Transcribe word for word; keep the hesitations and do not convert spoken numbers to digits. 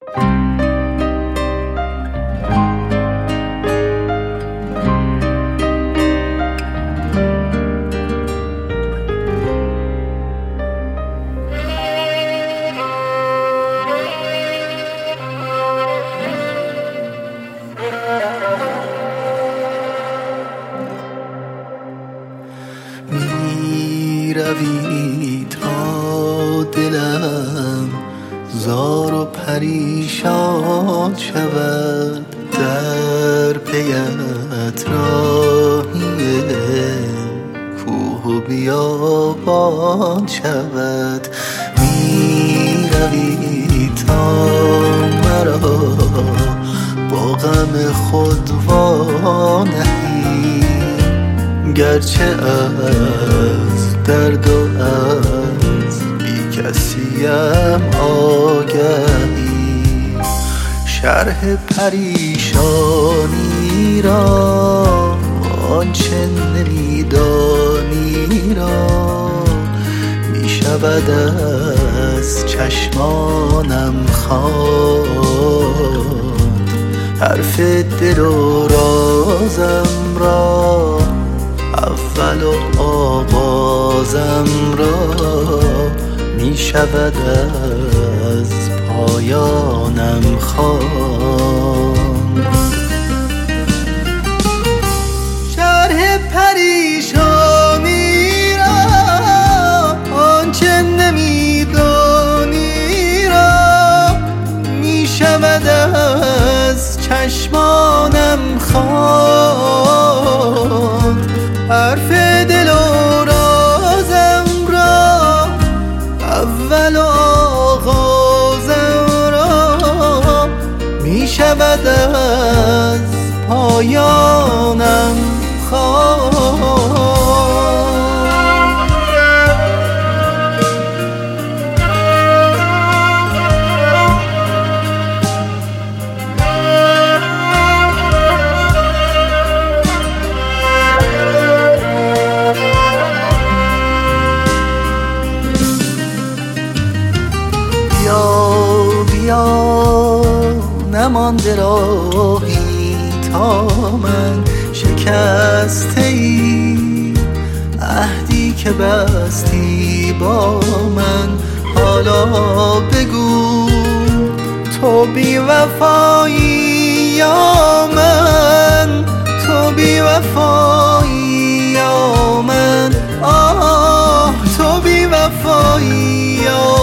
می روی تا دلم زار و پریشان شود، در پیت راهی کوه و بیابان شود. می روی تا مرا با غم خود وانهی، گرچه از درد و از بی کسیم آگهی، شرح پریشانی را آنچه نمیدانی را می شود از چشمانم خواند. حرف دل و رازم را اول و آغازم را می شود از پایانم خواند. شرح پریشانی را آنچه نمیدانی را می شود از چشمانم خواند. حرف دل و رازم را اول و آغازم را می شود از پایانم خواند. بیا نمانده راهی تا من شکسته ای، عهدی که بستی با من. حالا بگو تو بی وفایی یا من، تو بی وفایی یا من، آه تو بی وفایی یا